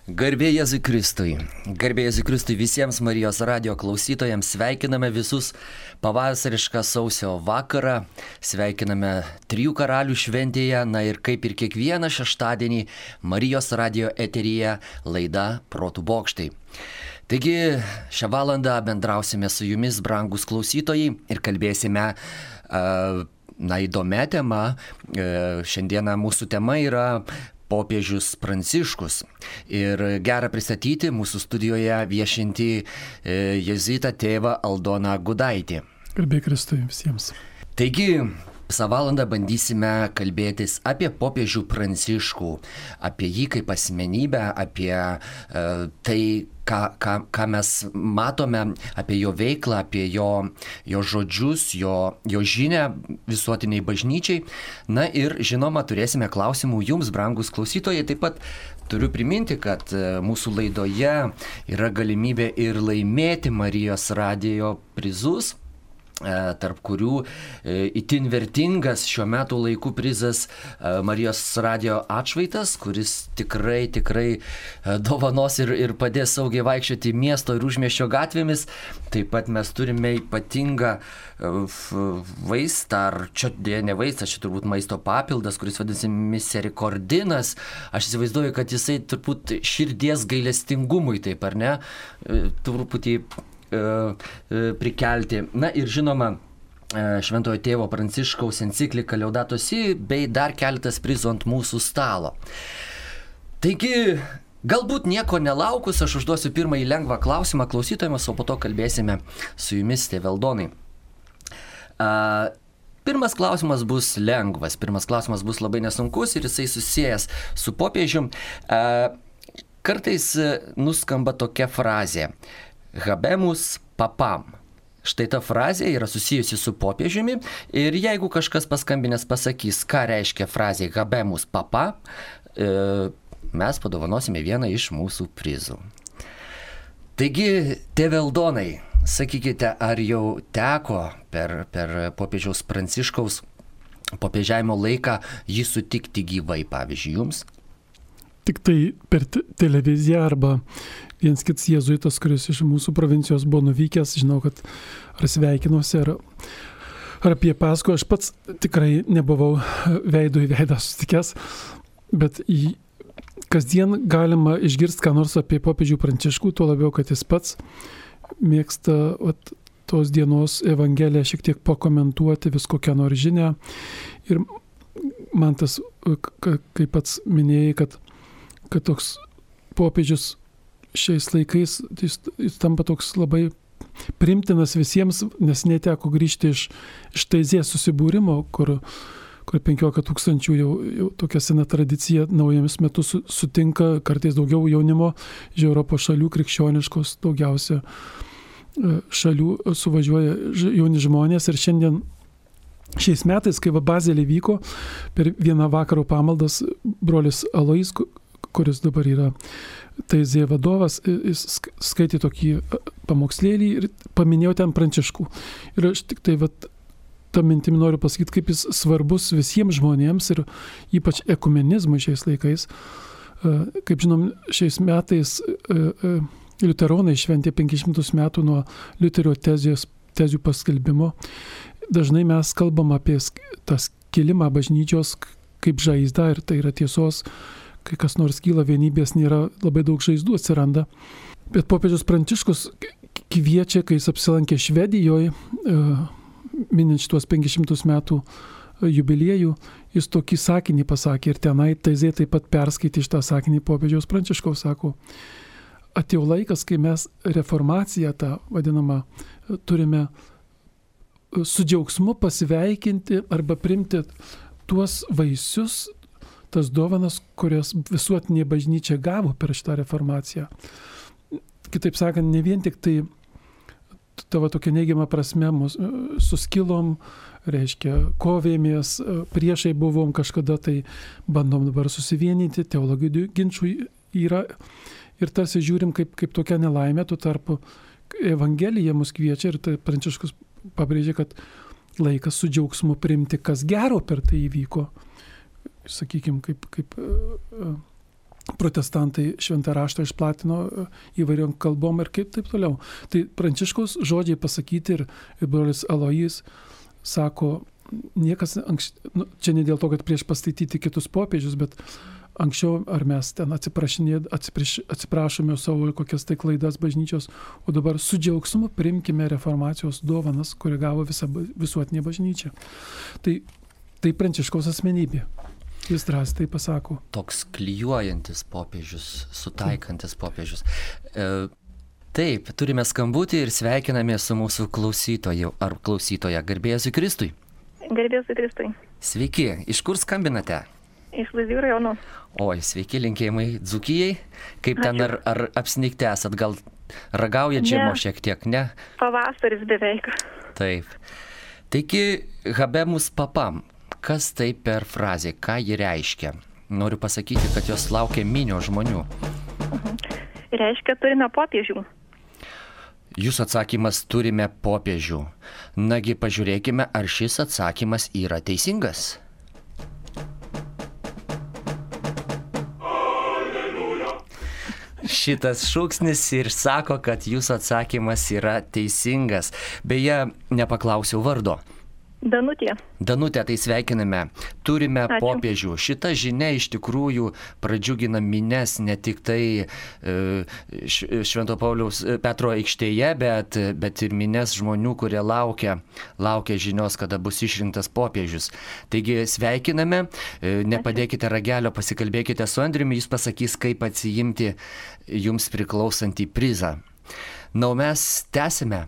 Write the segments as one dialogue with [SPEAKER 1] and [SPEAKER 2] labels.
[SPEAKER 1] Garbė Jėzui Kristui. Garbė Jėzui Kristui visiems Marijos radijo klausytojams. Sveikiname visus pavasarišką sausio vakarą. Sveikiname Trijų karalių šventėje. Na ir kaip ir kiekvieną šeštadienį Marijos radijo eteryje laida Protų bokštai. Taigi šią valandą bendrausime su jumis, brangus klausytojai, ir kalbėsime įdomia tema. Šiandieną mūsų tema yra popiežius Pranciškus. Ir gera pristatyti mūsų studijoje viešinti jėzuitą tėvą Aldoną Gudaitį.
[SPEAKER 2] Garbė Kristui visiems.
[SPEAKER 1] Taigi, visą valandą bandysime kalbėtis apie popiežių Pranciškų, apie jį kaip asmenybę, apie tai, ką mes matome, apie jo veiklą, apie jo žodžius, jo žinią visuotiniai bažnyčiai. Na ir žinoma, turėsime klausimų jums, brangus klausytojai. Taip pat turiu priminti, kad mūsų laidoje yra galimybė ir laimėti Marijos radijo prizus, tarp kurių itin vertingas šiuo metu laikų prizas Marijos radijo atšvaitas, kuris tikrai dovanos ir padės saugiai vaikščioti miesto ir užmiesčio gatvėmis. Taip pat mes turime ypatingą vaistą, ar čia ne vaistas, čia turbūt maisto papildas, kuris vadinasi miserikordinas. Aš įsivaizduoju, kad jisai turbūt širdies gailestingumui, taip ar ne, truputį prikelti. Na ir žinoma, Šventojo tėvo Pranciškaus enciklika Laudato Si bei dar keletas prizų ant mūsų stalo. Taigi, galbūt nieko nelaukus, aš užduosiu pirmąjį lengvą klausimą klausytojams, o po to kalbėsime su jumis, tėve Aldonai. Pirmas klausimas bus lengvas, pirmas klausimas bus labai nesunkus ir jisai susijęs su popiežium. Kartais nuskamba tokia frazė: Habemus papam. Štai ta frazė yra susijusi su popiežiumi ir jeigu kažkas paskambinęs pasakys, ką reiškia frazė Habemus papa, mes padovanosime vieną iš mūsų prizų. Taigi, tėve Aldonai, sakykite, ar jau teko per popiežiaus Pranciškaus popiežiavimo laiką jį sutikti gyvai, pavyzdžiui, jums?
[SPEAKER 2] Tik tai per televiziją arba viens kits jėzuitas, kuris iš mūsų provincijos buvo nuvykęs, žinau, kad ar sveikinosi, ar apie Paskų. Aš pats tikrai nebuvau veidu į veidą susitikęs, bet kasdien galima išgirsti ką nors apie popiežių Pranciškų, tuo labiau, kad jis pats mėgsta tos dienos Evangeliją šiek tiek pakomentuoti, vis kokią nors žinią. Ir man tas, kaip pats minėjai, kad toks popiežius šiais laikais jis tampa toks labai priimtinas visiems, nes neteko grįžti iš Taizės susibūrimo, kur 15 000 jau tokia sena tradicija naujomis metus sutinka, kartais daugiau jaunimo iš Europos šalių krikščioniškos, daugiausia šalių suvažiuoja jauni žmonės. Ir šiais metais, kai Bazelė vyko, per vieną vakaro pamaldas brolis Alois, kuris dabar yra Taizė vadovas, jis skaitė tokį pamokslėlį ir paminėjau ten Pranciškų. Ir aš tik tai tą mintimį noriu pasakyti, kaip jis svarbus visiems žmonėms ir ypač ekumenizmui šiais laikais. Kaip žinom, šiais metais liuteronai šventė 500 metų nuo Liuterio tezių paskelbimo. Dažnai mes kalbam apie tą skilimą bažnyčios kaip žaizdą, ir tai yra tiesos. Kai kas nors kyla, vienybės nėra, labai daug žaizdų atsiranda. Bet popiežius Pranciškus kviečia, kai jis apsilankė Švedijoje, minint šitos 500 metų jubiliejų, jis tokį sakinį pasakė ir tenai Taizė taip pat perskaitė šitą sakinį popiežiaus Pranciškaus, sako: atėjo laikas, kai mes reformaciją tą vadinamą turime su džiaugsmu pasveikinti arba primti tuos vaisius, tas dovanas, kurias visuotinė bažnyčia gavo per šitą reformaciją. Kitaip sakant, ne vien tik tai tavo tokia neigiama prasme suskilom, reiškia, kovėmės, priešai buvom kažkada, tai bandom dabar susivienyti, teologijų ginčių yra ir tarsi žiūrim kaip tokia nelaimė, tuo tarpu Evangelija mus kviečia ir tai Pranciškus pabrėžia, kad laikas su džiaugsmu priimti, kas gero per tai įvyko. Sakykime, kaip protestantai šventą raštą išplatino įvairiom kalbom ir kaip taip toliau. Tai Pranciškaus žodžiai pasakyti ir brolis Aloys sako, niekas čia ne dėl to, kad prieš pastatyti kitus popiežius, bet anksčiau ar mes ten atsiprašome savo kokias tai klaidas bažnyčios, o dabar su džiaugsmu priimkime reformacijos dovanas, kurią gavo visuotinė bažnyčia. Tai Pranciškaus asmenybė. Jis drąsiai tai pasako.
[SPEAKER 1] Toks klijuojantis popiežius, sutaikantis popiežius. Taip, turime skambutį ir sveikiname su mūsų klausytoju ar klausytoja. Garbėjus Kristui.
[SPEAKER 3] Garbėjus Kristui.
[SPEAKER 1] Sveiki, iš kur skambinate?
[SPEAKER 3] Iš Lazdijų rajono.
[SPEAKER 1] Oi, sveiki, linkėjimai Dzūkijai. Kaip ten, ar apsnigti esat, gal ragaujat žiemo šiek tiek, ne?
[SPEAKER 3] Pavasaris beveik.
[SPEAKER 1] Taip. Taigi, habemus papam. Kas tai per frazė, ką ji reiškia? Noriu pasakyti, kad jos laukia minios žmonių.
[SPEAKER 3] Reiškia, turime popiežių.
[SPEAKER 1] Jūsų atsakymas turime popiežių. Nagi, pažiūrėkime, ar šis atsakymas yra teisingas. Šitas šūksnis ir sako, kad jūsų atsakymas yra teisingas. Beje, nepaklausiau vardo.
[SPEAKER 3] Danutė.
[SPEAKER 1] Danutė, tai sveikiname. Turime popiežių. Šita žinia iš tikrųjų pradžiugina minias ne tik tai Švento Pauliaus Petro aikštėje, bet ir minias žmonių, kurie laukia žinios, kada bus išrinktas popiežius. Taigi sveikiname, nepadėkite ragelio, pasikalbėkite su Andriumi, jis pasakys, kaip atsiimti jums priklausantį prizą. Na, o mes tęsime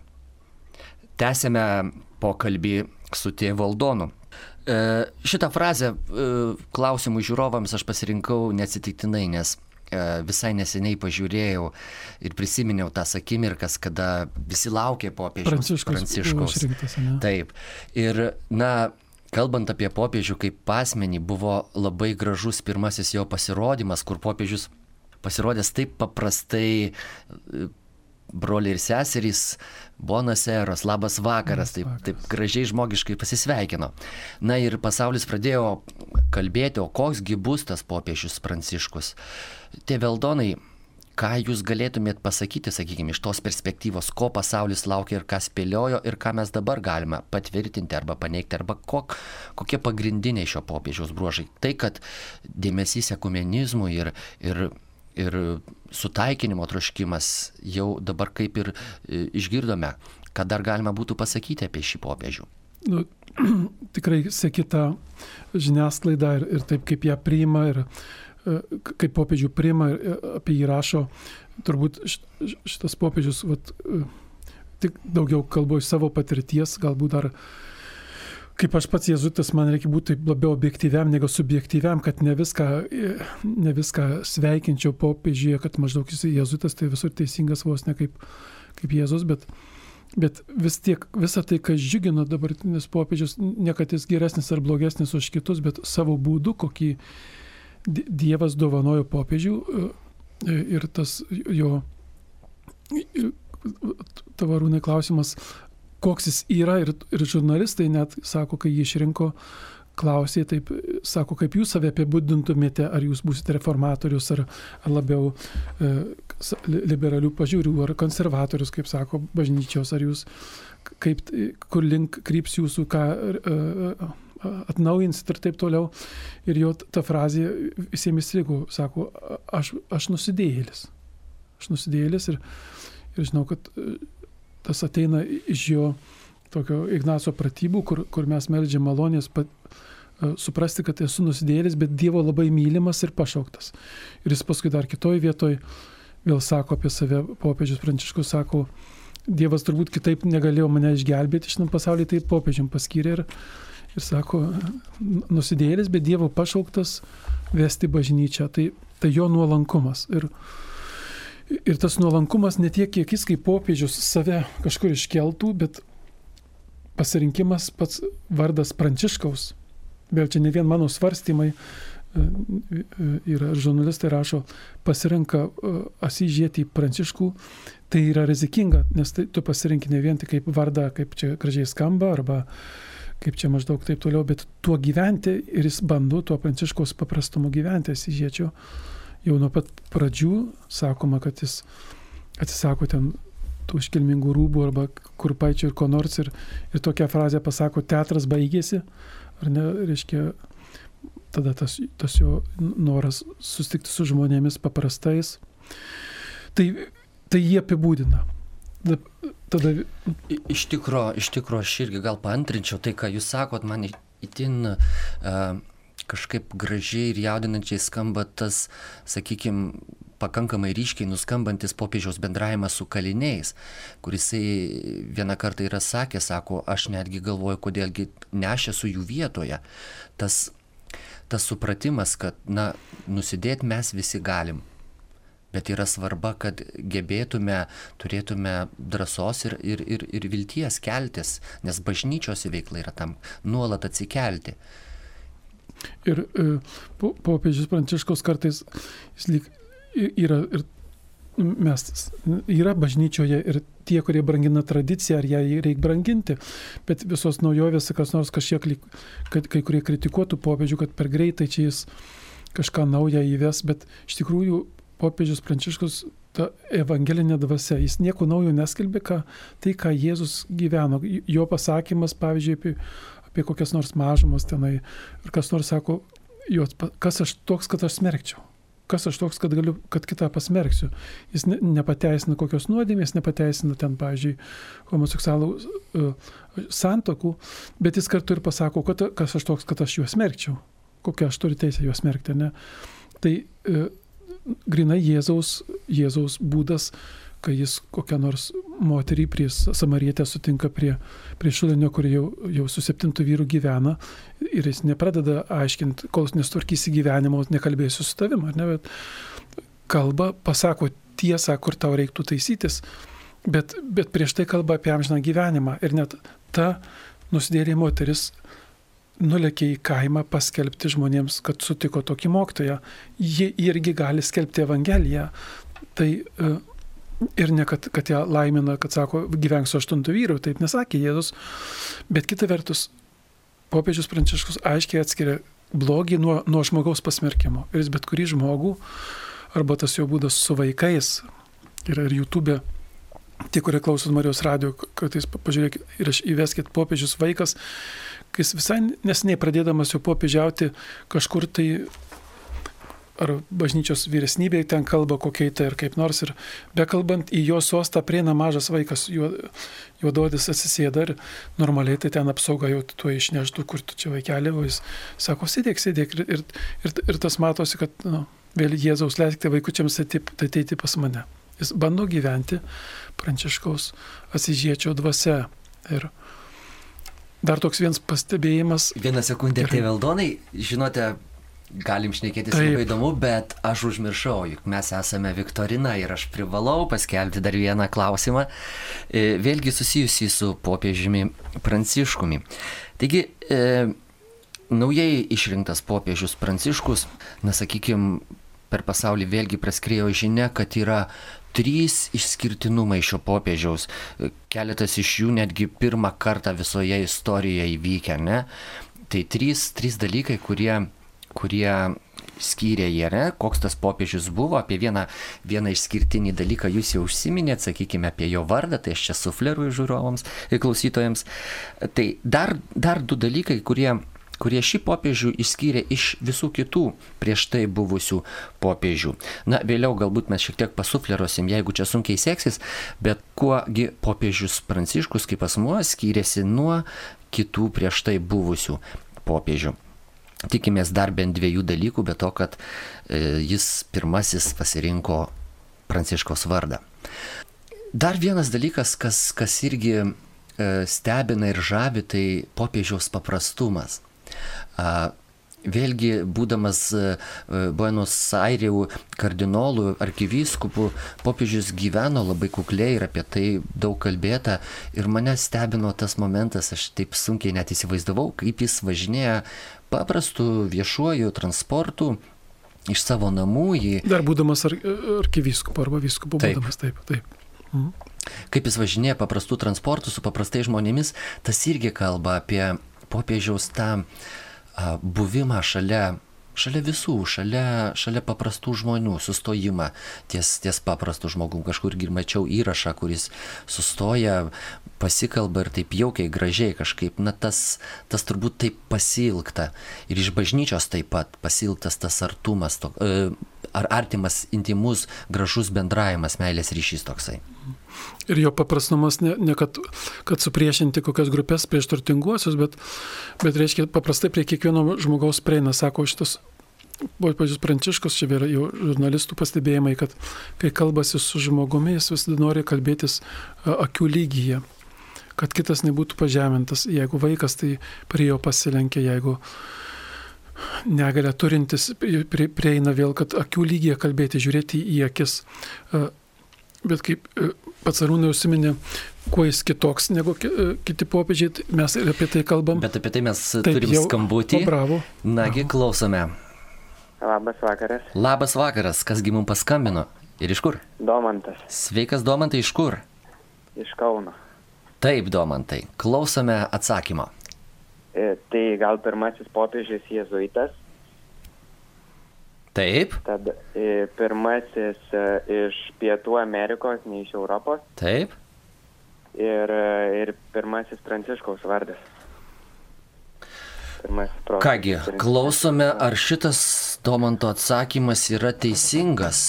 [SPEAKER 1] pokalbį su tėvu Aldonu. Šitą frazę klausimų žiūrovams aš pasirinkau neatsitiktinai, nes visai neseniai pažiūrėjau ir prisiminiau tas akimirkas, kada visi laukė popiežiaus Pranciškaus. Taip. Ir, kalbant apie popiežių kaip asmenį, buvo labai gražus pirmasis jo pasirodymas, kur popiežius pasirodęs taip paprastai, broliai ir seserys, bonas eros, labas vakaras, taip gražiai žmogiškai pasisveikino. Na ir pasaulis pradėjo kalbėti, o koksgi bus tas popiežius Pranciškus. Tėve Aldonai, ką jūs galėtumėt pasakyti, sakykime, iš tos perspektyvos, ko pasaulis laukia ir ką spėliojo ir ką mes dabar galime patvirtinti arba paneigti, arba kokie pagrindiniai šio popiežiaus bruožai. Tai, kad dėmesys ekumenizmui ir sutaikinimo troškimas jau dabar kaip ir išgirdome, ką dar galima būtų pasakyti apie šį popiežių.
[SPEAKER 2] Tikrai seki tą žiniasklaidą ir taip kaip ją priima ir kaip popiežių priima ir apie jį rašo. Turbūt šitas popiežius, tik daugiau kalbu iš savo patirties, galbūt dar kaip aš pats jėzuitas, man reikia būti labiau objektyviam negu subjektyviam, kad ne viską sveikinčiau popiežiuje, kad maždaug jis jėzuitas, tai visur teisingas vos ne kaip Jėzus, bet vis tiek visą tai, kas džiugino dabartinis popiežius, ne kad jis geresnis ar blogesnis už kitus, bet savo būdu, kokį Dievas dovanojo popiežių ir tas jo tavo Arūnai klausimas, koks jis yra ir žurnalistai net sako, kai jį išrinko, klausė, taip sako, kaip jūs save apibūdintumėte, ar jūs būsite reformatorius, ar labiau liberalių pažiūrių, ar konservatorius, kaip sako bažnyčios, ar jūs, kur link kryps jūsų, ką atnaujinsit ir taip toliau. Ir jo ta frazė visiems įstrigo, sako, aš nusidėjėlis. Aš nusidėjėlis ir žinau, kad tas ateina iš jo tokio Ignaco pratybų, kur mes meldžiam malonės suprasti, kad esu nusidėjėlis, bet Dievo labai mylimas ir pašauktas. Ir jis paskui dar kitoj vietoj vėl sako apie save, popiežius Pranciškus sako, Dievas turbūt kitaip negalėjo mane išgelbėti šitam pasaulyje, tai popiežiam paskyrė ir sako, nusidėjėlis, bet Dievo pašauktas vesti bažnyčią. Tai jo nuolankumas. Ir tas nuolankumas ne tiek, kiek jis kaip popiežius save kažkur iškeltų, bet pasirinkimas pats vardas Pranciškaus. Vėl čia ne vien mano svarstymai, yra žurnalistai rašo, pasirenka Asyžietį Pranciškų, tai yra rizikinga, nes tu pasirinki ne vien tik kaip vardą, kaip čia gražiai skamba, arba kaip čia maždaug taip toliau, bet tuo gyventi ir jis bando tuo Pranciškaus paprastumu gyventi Asyžiečio. jau nuo pat pradžių sakoma, kad jis atsisako ten tų iškilmingų rūbų arba kurpaičių ir ko nors ir tokią frazę pasako, teatras baigėsi, ar ne, reiškia, tada tas jo noras susitikti su žmonėmis paprastais. Tai jie apibūdina. Tada...
[SPEAKER 1] Iš tikro aš irgi gal paantrinčiau tai, ką jūs sakot, man itin kažkaip gražiai ir jaudinančiai skamba tas, sakykime, pakankamai ryškiai nuskambantis popiežiaus bendravimas su kaliniais, kuris vieną kartą yra sakęs, sako, aš netgi galvoju, kodėlgi ne aš esu jų vietoje. Tas supratimas, kad, nusidėti mes visi galim. Bet yra svarba, kad gebėtume, turėtume drąsos ir vilties keltis, nes bažnyčios veikla yra tam nuolat atsikelti.
[SPEAKER 2] Ir popiežius Pranciškus kartais yra bažnyčioje ir tie, kurie brangina tradiciją, ar ją reikia branginti, bet visos naujovės, kas nors kažkiek, kad kai kurie kritikuotų popiežių, kad per greitai čia jis kažką naują įves, bet iš tikrųjų popiežius Pranciškus, ta evangelinė dvasia, jis nieko naujo neskelbė, tai, ką Jėzus gyveno. Jo pasakymas, pavyzdžiui, apie kokias nors mažumas tenai, ir kas nors sako, kas aš toks, kad aš smerkčiau. Kas aš toks, kad galiu, kad kitą pasmerksiu. Jis nepateisina kokios nuodėmės, nepateisina ten, pavyzdžiui, homoseksualų santokų, bet jis kartu ir pasako, kas aš toks, kad aš juos smerkčiau. Kokią aš turiu teisę juos smerkti, ne? Tai grinai Jėzaus būdas, kai jis kokią nors moterį prie samarietę sutinka prie šulinio, kur jau su 7 vyru gyvena, ir jis nepradeda aiškinti, kol nesutvarkysi gyvenimo, nekalbėsiu su tavim, ar ne, bet kalba, pasako tiesą, kur tau reiktų taisytis, bet prieš tai kalba apie amžiną gyvenimą, ir net ta nusidėjėlė moteris nulėkė į kaimą paskelbti žmonėms, kad sutiko tokį mokytoją. Jie irgi gali skelbti Evangeliją. Tai ir ne, kad ją laimina, kad sako, gyvenk su 8 vyru, taip nesakė Jėzus. Bet kita vertus, popiežius Pranciškus aiškiai atskiria blogį nuo žmogaus pasmerkimo. Ir jis bet kurį žmogų, arba tas jo būdas su vaikais, yra ir YouTube, tie, kurie klauso Marijos radijo, kartais pažiūrėkit ir įveskit popiežius vaikas, kai jis visai neseniai pradėdamas jau popiežiauti kažkur tai, ar bažnyčios vyresnybėje ten kalba kokiai tai ir kaip nors, ir bekalbant į jo sostą prieina mažas vaikas, juododis atsisėda ir normaliai tai ten apsauga jau tuo išneštų, kur tu čia vaikelė, o jis sako, sėdėk ir tas matosi, kad vėl Jėzaus leiskite vaikučiams ateiti pas mane. Jis bando gyventi Pranciškaus Asyžiečio dvasia. Ir dar toks vienas pastebėjimas.
[SPEAKER 1] Vieną sekundę, tėve Aldonai, žinote, galim šnekėtis labai įdomu, bet aš užmiršau, juk mes esame viktorina ir aš privalau paskelbti dar vieną klausimą, vėlgi susijusį su popiežiumi Pranciškumi. Taigi, naujai išrinktas popiežius Pranciškus, sakykime, per pasaulį vėlgi praskriejo žinia, kad yra 3 išskirtinumai šio popiežiaus. Keletas iš jų netgi pirmą kartą visoje istorijoje įvykę, ne? Tai 3 dalykai, kurie skyrė jie, ne? Koks tas popiežius buvo, apie vieną išskirtinį dalyką jūs jau užsiminėt, sakykime, apie jo vardą, tai aš čia sufleruoju žiūrovams ir klausytojams. Tai dar 2 dalykai, kurie šį popiežių išskyrė iš visų kitų prieš tai buvusių popiežių. Vėliau galbūt mes šiek tiek pasufleruosim, jeigu čia sunkiai seksis, bet kuogi popiežius Pranciškus kaip asmuo skyrėsi nuo kitų prieš tai buvusių popiežių. Tikimės dar bent 2 dalykų, bet to, kad jis pirmasis pasirinko Pranciškaus vardą. Dar vienas dalykas, kas irgi stebina ir žavi, tai popiežiaus paprastumas. Vėlgi, būdamas Buenos Airių kardinolų, arkivyskupų, popiežius gyveno labai kukliai ir apie tai daug kalbėta. Ir mane stebino tas momentas, aš taip sunkiai net įsivaizdavau, kaip jis važinėja paprastų viešuoju transportu iš savo namų.
[SPEAKER 2] Dar būdamas arkivyskupu arba vyskupu būdamas, taip. Mhm.
[SPEAKER 1] Kaip jis važinėja paprastų transportų su paprastai žmonėmis, tas irgi kalba apie popiežiaus tą buvimą šalia šalia visų, šalia paprastų žmonių, sustojimą ties paprastų žmogum. Kažkur mačiau įrašą, kuris sustoja, pasikalba ir taip jaukiai, gražiai kažkaip. Na tas turbūt taip pasilgta. Ir iš bažnyčios taip pat pasilgtas tas artumas, ar artimas, intimus, gražus bendravimas, meilės ryšys toksai.
[SPEAKER 2] Ir jo paprastumas ne kad supriešinti kokias grupės prieš turtinguosius, bet reiškia paprastai prie kiekvieno žmogaus prieina, sako šitas popiežius Pranciškus, čia yra jau žurnalistų pastebėjimai, kad kai kalbasi su žmogumi, jis visada nori kalbėtis akių lygyje, kad kitas nebūtų pažemintas. Jeigu vaikas, tai prie jo pasilenkia, jeigu negalę turintis prieina vėl, kad akių lygyje kalbėti, žiūrėti į akis. Bet kaip pats Arūnai užsiminė, kuo jis kitoks negu kiti popiežiai, mes ir apie tai kalbam.
[SPEAKER 1] Bet apie tai mes turim skambutį.
[SPEAKER 2] Bravo.
[SPEAKER 1] Nagi, klausome.
[SPEAKER 4] Labas vakaras.
[SPEAKER 1] Labas vakaras, kasgi mums paskambino ir iš kur?
[SPEAKER 4] Domantas.
[SPEAKER 1] Sveikas, Domantai, iš kur?
[SPEAKER 4] Iš Kauno.
[SPEAKER 1] Taip, Domantai, klausome atsakymo.
[SPEAKER 4] Tai gal pirmasis popiežius jėzuitas.
[SPEAKER 1] Taip.
[SPEAKER 4] Tad pirmasis iš Pietų Amerikos, ne iš Europos.
[SPEAKER 1] Taip.
[SPEAKER 4] Ir pirmasis Pranciškaus vardas.
[SPEAKER 1] Kągi, klausome, ar šitas Domanto atsakymas yra teisingas.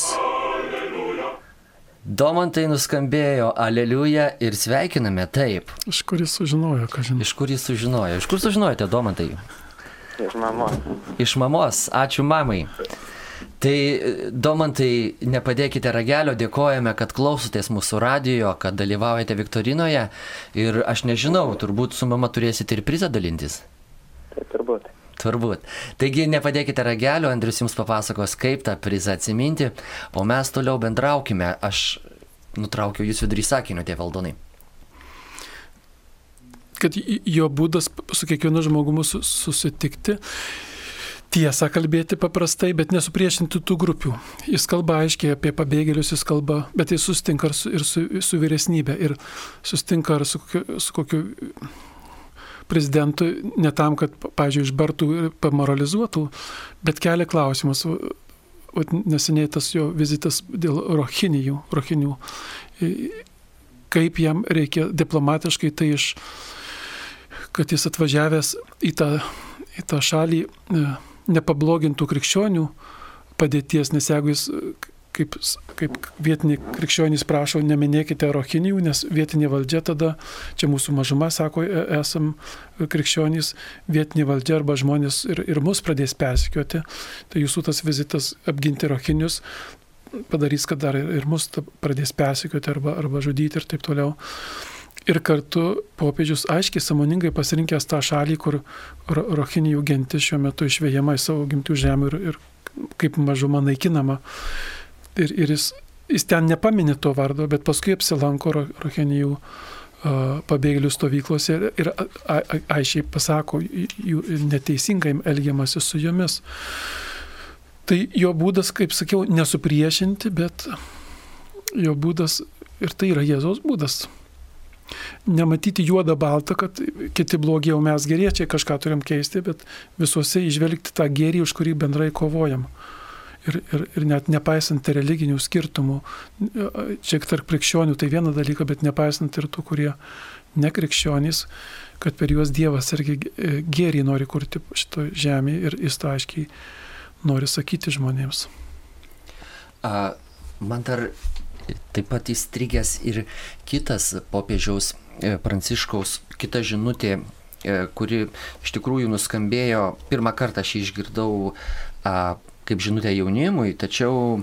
[SPEAKER 1] Domantai nuskambėjo aleliuja ir sveikiname, taip.
[SPEAKER 2] Iš kur jis sužinojo, ką žinau?
[SPEAKER 1] Iš kur jis sužinojo? Iš kur sužinojote, Domantai?
[SPEAKER 4] Iš mamos.
[SPEAKER 1] Iš mamos, ačiū mamai. Tai, Domantai, nepadėkite ragelio, dėkojame, kad klausotės mūsų radijo, kad dalyvaujate viktorinoje ir aš nežinau, turbūt su mama turėsite ir prizą dalintis.
[SPEAKER 4] Tai turbūt.
[SPEAKER 1] Turbūt. Taigi nepadėkite ragelio, Andrius jums papasakos, kaip tą prizą atsiminti, o mes toliau bendraukime. Aš nutraukiau jūs vidury sakinio, tėve Aldonai.
[SPEAKER 2] Kad jo būdas su kiekvienu žmogumu susitikti, tiesą kalbėti paprastai, bet nesupriešinti tų grupių. Jis kalba aiškiai apie pabėgėlius, jis kalba, bet jis susitinka ir su vyresnybė, ir susitinka ir su kokiu prezidentu, ne tam, kad, pavyzdžiui, išbartų ir pamoralizuotų, bet kelia klausimus. Neseniai tas jo vizitas dėl rohinių, kaip jam reikia diplomatiškai tai kad jis atvažiavęs į tą šalį nepablogintų krikščionių padėties, nes jeigu jis kaip vietiniai krikščionys prašo, neminėkite rohinių, nes vietinė valdžia tada, čia mūsų mažuma sako, esam krikščionys, vietinė valdžia arba žmonės ir mus pradės persekioti, tai jūsų tas vizitas apginti rohinius padarys, kad dar ir mus pradės persekioti arba žudyti ir taip toliau. Ir kartu popiežius aiškiai sąmoningai pasirinkęs tą šalį, kur rohinijų gentis šiuo metu išvejama į savo gimtų žemių ir kaip mažuma naikinama. Ir jis ten nepaminė to vardo, bet paskui apsilanko rohinijų pabėgėlių stovyklose ir aiškiai pasako, jų neteisingai elgiamasi su jomis. Tai jo būdas, kaip sakiau, nesupriešinti, bet jo būdas, ir tai yra Jėzaus būdas. Nematyti juodą baltą, kad kiti blogi, o mes geriečiai kažką turim keisti, bet visuose išvelgti tą gėrį, už kurį bendrai kovojam. Ir net nepaisant religinių skirtumų, čia tarp krikščionių tai viena dalyka, bet nepaisant ir tų, kurie nekrikščionys, kad per juos Dievas irgi gėrį nori kurti šito žemėje ir jis tą aiškiai nori sakyti žmonėms.
[SPEAKER 1] Man dar taip pat įstrigęs ir kitas popiežiaus Pranciškaus, kita žinutė, kuri iš tikrųjų nuskambėjo, pirmą kartą aš išgirdau kaip žinutė jaunimui, tačiau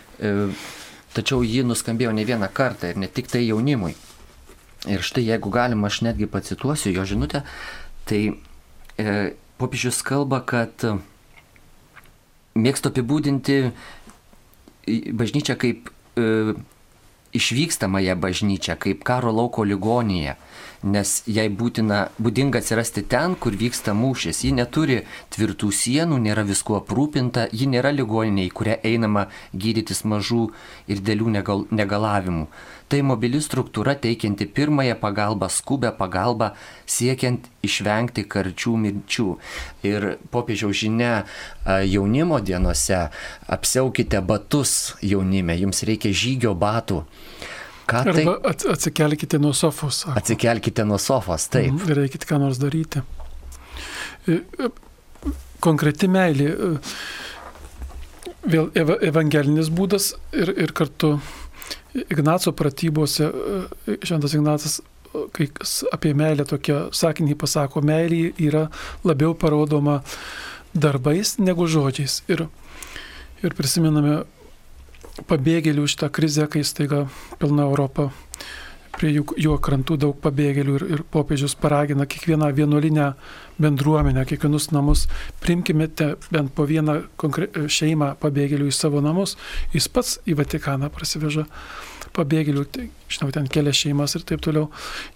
[SPEAKER 1] ji nuskambėjo ne vieną kartą ir ne tik tai jaunimui. Ir štai jeigu galima, aš netgi pacituosiu jo žinutę, tai popiežius kalba, kad mėgstu apibūdinti bažnyčią kaip išvykstamąją bažnyčią, kaip karo lauko ligoninę, nes jai būdinga atsirasti ten, kur vyksta mūšis. Ji neturi tvirtų sienų, nėra viskuo aprūpinta, ji nėra ligoninė, į kurią einama gydytis mažų ir dėlių negalavimų. Tai mobili struktūra teikianti pirmąją pagalbą, skubę pagalbą, siekiant išvengti karčių mirčių. Ir popiežiaus žinia jaunimo dienose: apsiaukite batus jaunime, jums reikia žygio batų.
[SPEAKER 2] Arba atsikelkite nuo sofos.
[SPEAKER 1] Atsikelkite nuo sofos, taip.
[SPEAKER 2] Reikite ką nors daryti. Konkreti meilė, vėl evangelinis būdas ir kartu Ignaco pratybose šventas Ignacas, kai apie meilę tokią sakinį pasako: meilė yra labiau parodoma darbais negu žodžiais. Ir prisimename pabėgėlių šitą krizę, kai staiga pilna Europa, prie jų krantų daug pabėgėlių ir popiežius paragina kiekvieną vienuolinę bendruomenę, kiekvienus namus: priimkimete bent po vieną šeimą pabėgėlių į savo namus. Jis pats į Vatikaną prasiveža pabėgėlių, žinau, ten kelias šeimas ir taip toliau.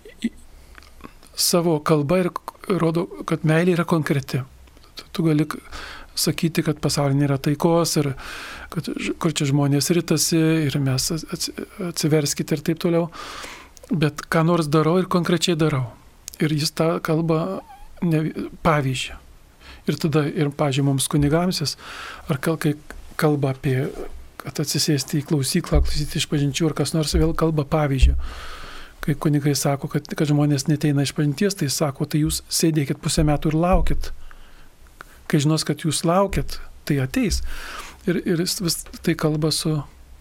[SPEAKER 2] Savo kalba ir rodo, kad meilė yra konkreti. Tu gali sakyti, kad pasaulyje nėra taikos ir kad kur čia žmonės ritasi ir mes atsiverskite ir taip toliau. Bet ką nors darau ir konkrečiai darau. Ir jis tą kalbą pavyzdžią. Ir tada, pavyzdžiui, mums kunigams, ar kai kalba apie, kad atsisėsti į klausyklą, klausyti išpažinčių, ar kas nors, vėl kalba pavyzdžių. Kai kunigai sako, kad žmonės neteina išpažinties, tai sako: tai jūs sėdėkit pusę metų ir laukit. Kai žinos, kad jūs laukiat, tai ateis. Ir jis vis tai kalba su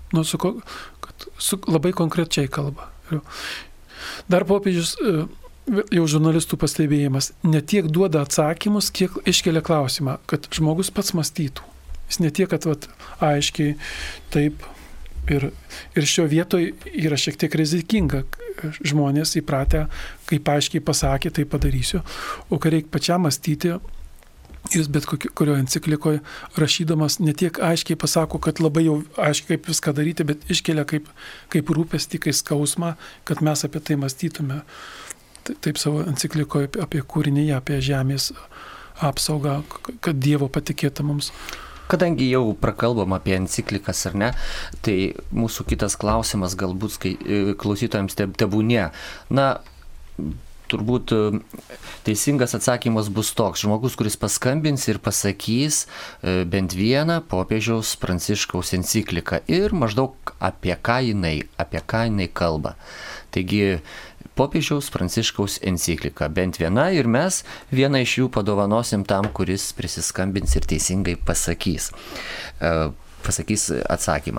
[SPEAKER 2] labai konkrečiai kalba. Dar popiežius, jau žurnalistų pastebėjimas, ne tiek duoda atsakymus, kiek iškelia klausimą, kad žmogus pats mąstytų. Jis ne tiek, kad aiškiai taip. Ir šio vietoj yra šiek tiek rizikinga. Žmonės įpratę, kaip aiškiai pasakė, tai padarysiu. O kai reikia pačiam mąstyti, jis bet kurio enciklikoje rašydamas ne tiek aiškiai pasako, kad labai jau aiškiai kaip viską daryti, bet iškelia kaip rūpestį, kaip skausmą, kad mes apie tai mąstytume. Taip savo enciklikoje apie kūrinį, apie žemės apsaugą, kad Dievo patikėta mums.
[SPEAKER 1] Kadangi jau prakalbam apie enciklikas ar ne, tai mūsų kitas klausimas galbūt klausytojams tebūnie. Na, turbūt teisingas atsakymas bus toks: žmogus, kuris paskambins ir pasakys bent vieną popiežiaus Pranciškaus encikliką ir maždaug apie ką jinai kalba. Taigi, popiežiaus Pranciškaus enciklika bent viena, ir mes vieną iš jų padovanosim tam, kuris prisiskambins ir teisingai pasakys atsakymą.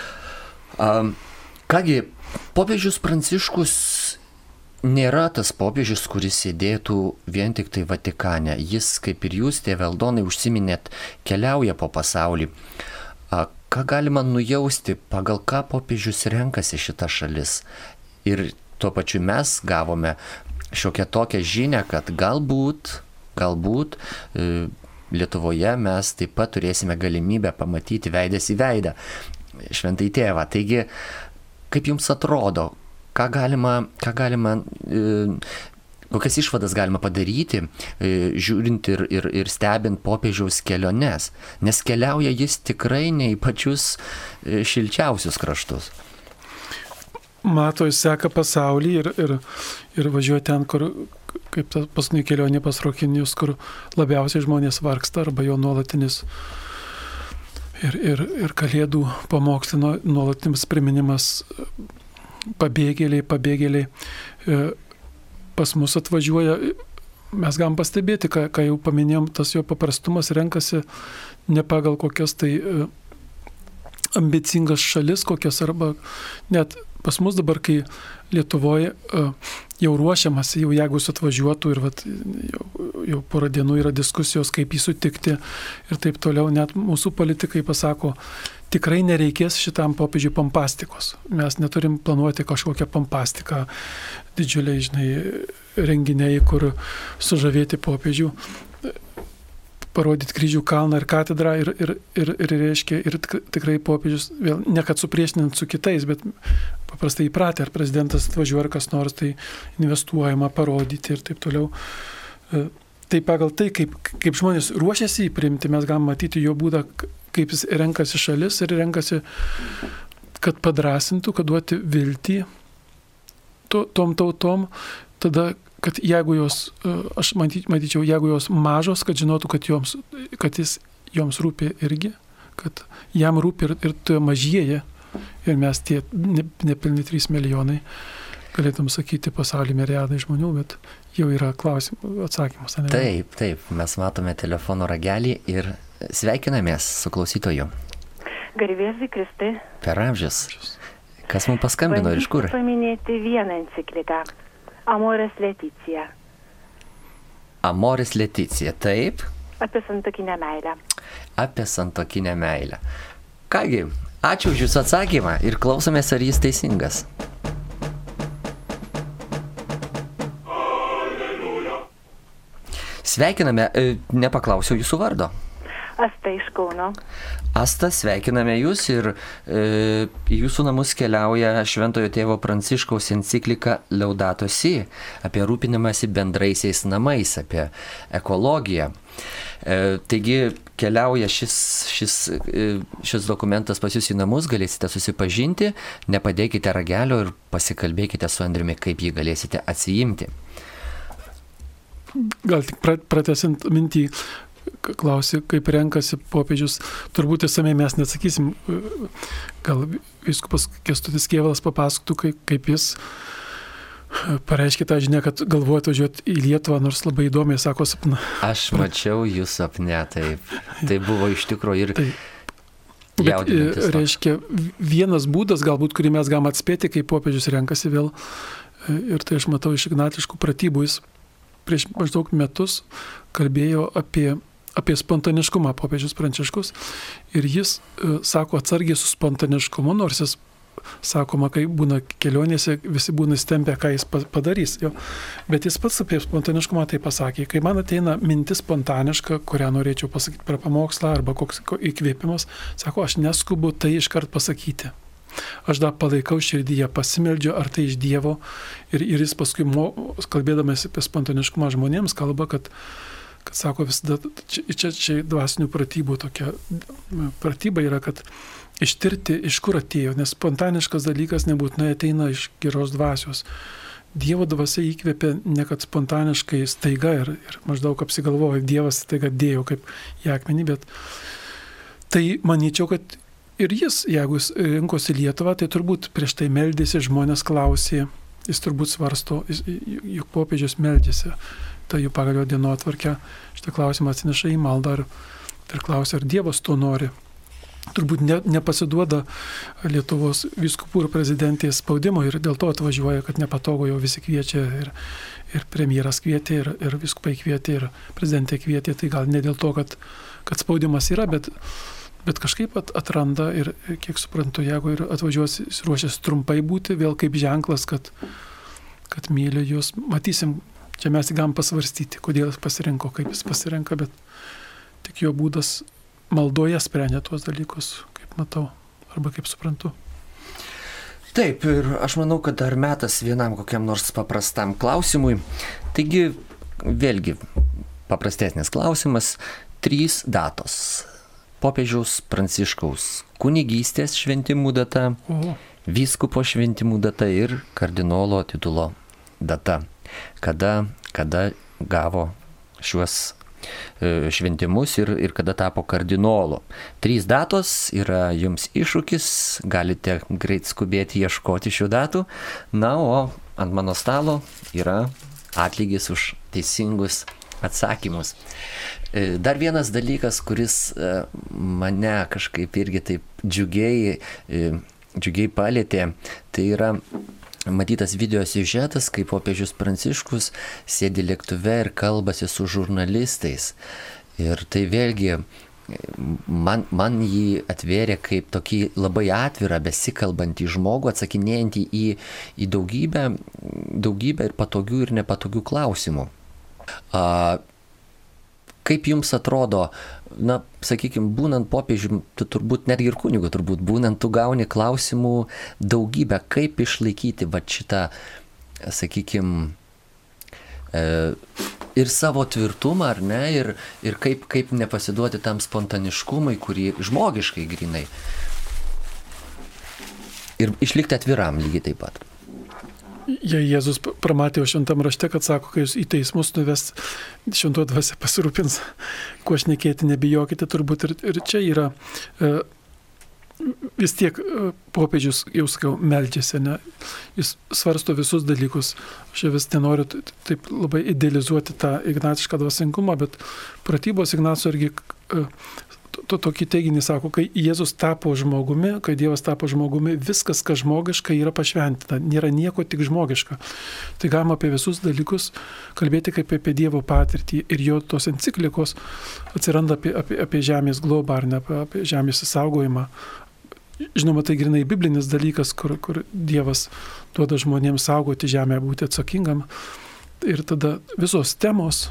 [SPEAKER 1] Kągi, popiežius Pranciškus nėra tas popiežius, kuris sėdėtų vien tik tai Vatikane. Jis, kaip ir jūs, tėve Aldonai, užsiminėt, keliauja po pasaulį. Ką galima nujausti, pagal ką popiežius renkasi šitą šalis? Ir tuo pačiu mes gavome šiokią tokią žinią, kad galbūt Lietuvoje mes taip pat turėsime galimybę pamatyti veidas į veidą šventąjį tėvą. Taigi, kaip jums atrodo, kokias išvadas galima padaryti, žiūrint ir stebint popiežiaus keliones, nes keliauja jis tikrai ne į pačius šilčiausius kraštus.
[SPEAKER 2] Mato, jis seka pasaulį ir važiuoja ten, kur, kaip ta paskutinė kelionė pas Rokinius, kur labiausiai žmonės vargsta, arba jo nuolatinis ir kalėdų pamokslino nuolatinis priminimas pabėgėliai pas mus atvažiuoja. Mes galim pastebėti, ką jau paminėjom, tas jo paprastumas renkasi ne pagal kokias tai ambicingas šalis, kokias, arba net pas mus dabar, kai Lietuvoje jau ruošiamasi, jau jeigu jis atvažiuotų ir jau porą dienų yra diskusijos, kaip jį sutikti ir taip toliau, net mūsų politikai pasako, tikrai nereikės šitam popiežiui pompastikos. Mes neturim planuoti kažkokią pompastiką, didžiuliai, renginiai, kur sužavėti popiežių. parodyti kryžių kalną ir katedrą ir reiškia, ir tikrai popiežius, vėl ne kad supriešinant su kitais, bet paprastai įpratę, ar prezidentas atvažiuoja ar kas nors, tai investuojama parodyti ir taip toliau. Tai pagal tai, kaip žmonės ruošiasi jį priimti, mes galime matyti jo būdą, kaip jis renkasi šalis ir renkasi, kad padrasintų, kad duoti viltį tom tautom, tada, kad jeigu jos, aš matyčiau, jeigu jos mažos, kad žinotų, kad jis joms rūpi irgi, kad jam rūpi ir tu mažėja, ir mes tie nepilni 3 milijonai, galėtum sakyti, pasaulyje miliardai žmonių, bet jau yra atsakymas. Ne?
[SPEAKER 1] Taip, mes matome telefono ragelį ir sveikinamės su klausytoju.
[SPEAKER 5] Garbėzui Kristai.
[SPEAKER 1] Per amžius. Kas mums paskambino ir iš kur?
[SPEAKER 5] Paminėti vieną encikliką. Amoris Leticija.
[SPEAKER 1] Amoris Leticija, taip.
[SPEAKER 5] Apie santuokinę meilę.
[SPEAKER 1] Apie santuokinę meilę. Kągi, ačiū už jūsų atsakymą ir klausomės, ar jis teisingas. Sveikiname, nepaklausiau jūsų vardo.
[SPEAKER 5] Asta iš Kauno.
[SPEAKER 1] Asta, sveikiname jūs ir į jūsų namus keliauja Šventojo tėvo Pranciškaus enciklika Laudato Si apie rūpinimąsi bendraisiais namais, apie ekologiją. Taigi keliauja šis dokumentas pas jūs į namus, galėsite susipažinti, nepadėkite ragelio ir pasikalbėkite su Andriumi, kaip jį galėsite atsiimti.
[SPEAKER 2] Gal tik pratęsiant mintį, klausi, kaip renkasi popiežius. Turbūt išsamei mes neatsakysim. Gal vyskupas Kęstutis Kėvalas papasakotų, kaip jis pareiškė tą žinią, kad galvoja atvažiuoti į Lietuvą, nors labai įdomiai sako sapną.
[SPEAKER 1] Aš mačiau jų sapne, taip. Tai buvo iš tikrųjų ir
[SPEAKER 2] jaudinantis. Reiškia, vienas būdas, galbūt, kurį mes galime atspėti, kaip popiežius renkasi vėl, ir tai aš matau iš ignatiškų pratybų, jis prieš maždaug metus kalbėjo apie spontaniškumą popiežius Pranciškus ir jis sako atsargiai su spontaniškumu, nors jis sakoma, kai būna kelionėse, visi būna stempę, ką jis padarys. Jo. Bet jis pats apie spontaniškumą tai pasakė, kai man ateina mintis spontaniška, kurią norėčiau pasakyti per pamokslą arba koks įkvėpimas, sako, aš neskubu tai iškart pasakyti. Aš dar palaikau širdyje, pasimeldžiu, ar tai iš Dievo. Ir jis paskui, kalbėdamas apie spontaniškumą žmonėms, kalba, kad sako visada, čia dvasinių pratybų tokia pratyba yra, kad ištirti, iš kur atėjo, nes spontaniškas dalykas nebūtinai ateina iš geros dvasios. Dievo dvasia įkvėpė ne kad spontaniškai staiga ir maždaug apsigalvoja, Dievas staiga dėjo kaip į akmenį, bet tai manyčiau, kad ir jis, jeigu jis rinkosi Lietuvą, tai turbūt prieš tai meldėsi, žmonės klausė, jis turbūt svarsto, juk popiežius meldėsi, tai jų pagal jo dienotvarkę šitą klausimą atsineša į maldą ir klausia, ar Dievas to nori. Turbūt nepasiduoda Lietuvos vyskupų ir prezidentės spaudimo ir dėl to atvažiuoja, kad nepatogo, jau visi kviečia ir premjeras kvietė, ir vyskupai kvietė, ir prezidentė kvietė, tai gal ne dėl to, kad spaudimas yra, bet kažkaip atranda ir, kiek suprantu, jeigu ir atvažiuos, jis ruošiasi trumpai būti, vėl kaip ženklas, kad myli jūs. Matysim, čia mes galim pasvarstyti, kodėl jis pasirinko, kaip jis pasirenka, bet tik jo būdas maldoje sprendžia tuos dalykus, kaip matau, arba kaip suprantu.
[SPEAKER 1] Taip, ir aš manau, kad dar metas vienam kokiam nors paprastam klausimui. Taigi, vėlgi, paprastesnis klausimas, 3 datos. Popiežiaus Pranciškaus kunigystės šventimų data, vyskupo šventimų data ir kardinolo titulo data. Kada gavo šiuos šventimus ir kada tapo kardinolu. 3 datos yra jums iššūkis, galite greit skubėti ieškoti šių datų. Na, o ant mano stalo yra atlygis už teisingus atsakymus. Dar vienas dalykas, kuris mane kažkaip irgi taip džiugiai palėtė, tai yra matytas video siužetas, kaip popiežius Pranciškus sėdi lėktuve ir kalbasi su žurnalistais. Ir tai vėlgi man jį atvėrė kaip tokį labai atvirą, besikalbantį žmogų, atsakinėjantį į daugybę ir patogių ir nepatogių klausimų. kaip jums atrodo, na, sakykime, būnant popiežium, tu turbūt netgi ir kunigu turbūt būnant, tu gauni klausimų daugybę, kaip išlaikyti va šitą, sakykime, ir savo tvirtumą, ar ne, ir kaip nepasiduoti tam spontaniškumui, kurį žmogiškai grinai. Ir išlikti atviram lygiai taip pat.
[SPEAKER 2] Jei Jėzus pramatė šventam rašte, kad sako, kai jūs į teismus nuves, šventoji dvasia pasirūpins, kuo šnekėti, nebijokite, turbūt ir čia yra vis tiek popiežius, jau sakiau, meldžiasi, ne? Jis svarsto visus dalykus. Aš vis nenoriu taip labai idealizuoti tą ignacišką dvasingumą, bet pratybos Ignaco irgi tokį teiginį sako, kai Jėzus tapo žmogumi, kai Dievas tapo žmogumi, viskas, kas žmogiška, yra pašventina. Nėra nieko tik žmogiška. Tai galima apie visus dalykus kalbėti kaip apie Dievo patirtį. Ir jo tos enciklikos atsiranda apie žemės globą, ar ne apie žemės įsaugojimą. Žinoma, tai grinai biblinis dalykas, kur Dievas duoda žmonėms saugoti žemę, būti atsakingam. Ir tada visos temos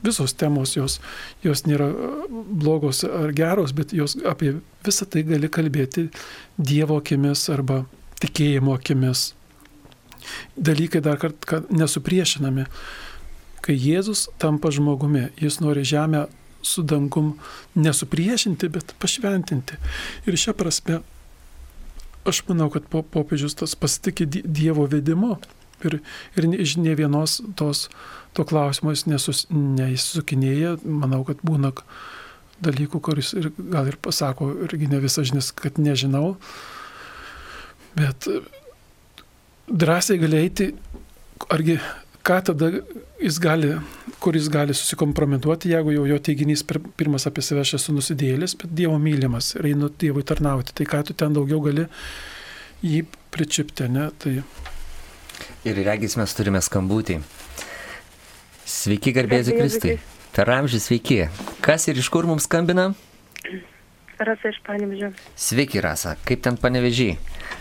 [SPEAKER 2] jos nėra blogos ar geros, bet jos apie visą tai gali kalbėti Dievo akimis arba tikėjimo akimis. Dalykai dar kartą nesupriešinami. Kai Jėzus tampa žmogumi, jis nori žemę su dangum nesupriešinti, bet pašventinti. Ir šią prasme aš manau, kad popiežius tas pasitikė Dievo vedimu ir iš ne vienos to klausimo jis neįsukinėja. Manau, kad būna dalykų, kuris gal ir pasako, irgi ne visažinis, kad nežinau. Bet drąsiai gali eiti, argi ką tada kur jis gali susikompromituoti, jeigu jau jo teiginys pirmas apie save, aš esu nusidėjėlis, bet Dievo mylimas ir einu Dievui tarnauti. Tai ką tu ten daugiau gali jį pričipti, ne? Tai...
[SPEAKER 1] Ir regis mes turime skambutį. Sveiki, garbėsiu Kristui. Per amžių sveiki. Kas ir iš kur mums skambina?
[SPEAKER 3] Rasa iš Panevėžio.
[SPEAKER 1] Sveiki, Rasa. Kaip ten Panevėžy?